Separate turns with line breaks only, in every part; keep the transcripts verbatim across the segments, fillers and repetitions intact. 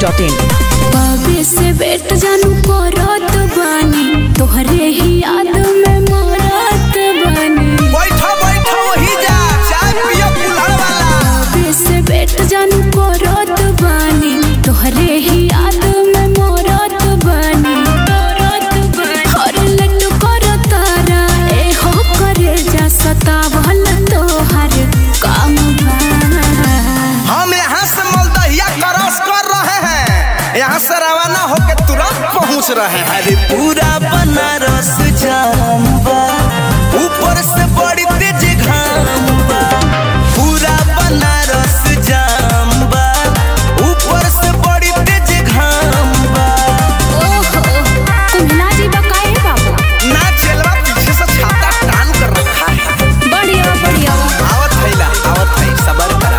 Dot in.
बाबे से बेट जानू करत बानी तोहरे ही याद में मरत बानी।
बैठो बैठो वही जा चाय पियो कुल्हड़ वाला।
बाबे से बेट जानू करत बानी तोहरे ही याद में मरत बानी मरत बानी। हर लट्टू करत तारा ए हो करे जा सतावल तोहर काम बा।
हम यहाँ से मलदहिया क्रॉस कर रहे हैं, यहाँ से रवाना होके तुरंत पहुँच रहे हैं। अरे पूरा बनारस जाम बा, ऊपर से बड़ी तेज घाम बा। पूरा बनारस जाम बा, ऊपर से बड़ी तेज घाम बा।
ओहो कुम्हला जी बकाए बाबू
ना चलवा पीछे से छाता टान कर रखा है।
बढ़िया बढ़िया
आवत है ला आवत है सबर करा।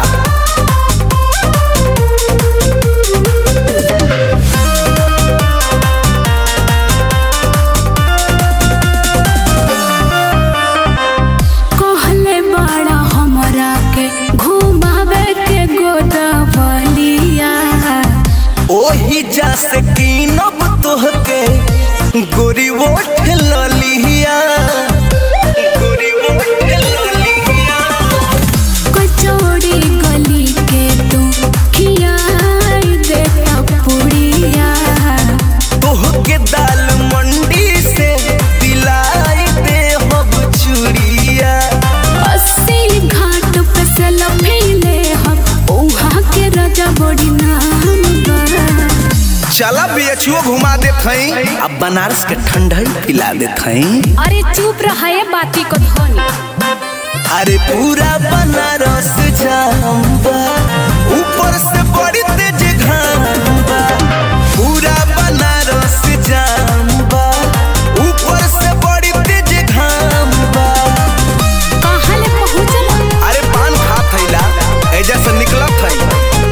कहले बड़ा हमरा के घुमावे के गोदावलिया।
ओही जा से कीनब तोहके गोरी वोट ललिया गोरी वोट ललिया।
कचौड़ी गली के तू खियाई देता पुड़िया।
तोहके दाल मंडी से दिलाई दे हब चूड़िया।
अस्सी घाट पे से लफीले हम उहाँ के राजा बड़ी नाम बा।
चला बीएचयू घुमा देत हई, अब बनारस के ठंडाई पिला देत हई।
अरे चुप रहा है बाती को धोनी।
अरे पूरा बनारस जाम बा, ऊपर से बड़ी तेज घाम बा। पूरा बनारस जाम बा, ऊपर से बड़ी तेज घाम बा।
कहाँ ले पहुँचल?
अरे पान खात हईला एजा से निकलत हई।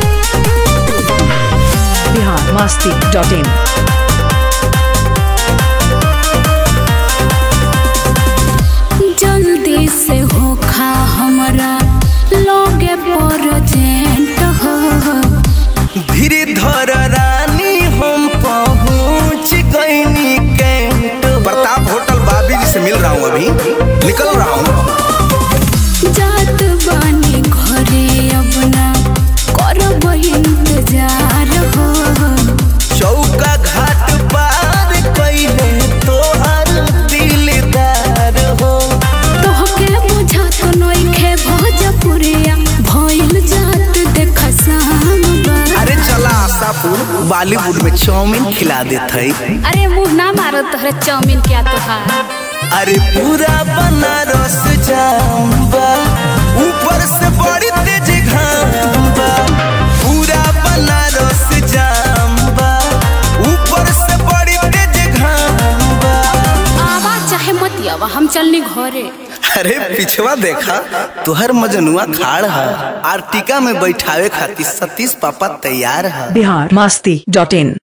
Bihar Masti dot in.
जल्दी से होखा हमरा लोगे प्रेजेंट हो।
धीरे धर रानी हम पहुँच गईनी कैंट। प्रताप होटल बाबी जी से मिल रहा हूँ, अभी निकल रहा हूँ।
जात बानी घरे अपना करब इंतजार हो।
चौका घाट पार कइले तोहर दिलदार हो।
तोहके बुझात नइखे भोजपुरिया भइल जात देख शाम बा।
अरे चला आशापुर बॉलीवुड में चाउमीन खिला देत हई।
अरे मुँह ना मारो तोहरे चाउमीन क्या तोहार।
अरे पूरा बनारस जाम बा, ऊपर से बड़ी तेज घाम बा। पूरा बनारस जाम बा, ऊपर से बड़ी तेज घाम बा।
आवाज चाहे मत आवा हम चलनी घरे।
अरे पिछवा देखा तुहर मजनुआ खाड़ है, आर्टिका में बैठावे खातिर सतीश पापा तैयार है।
बिहार मस्ती डॉट इन।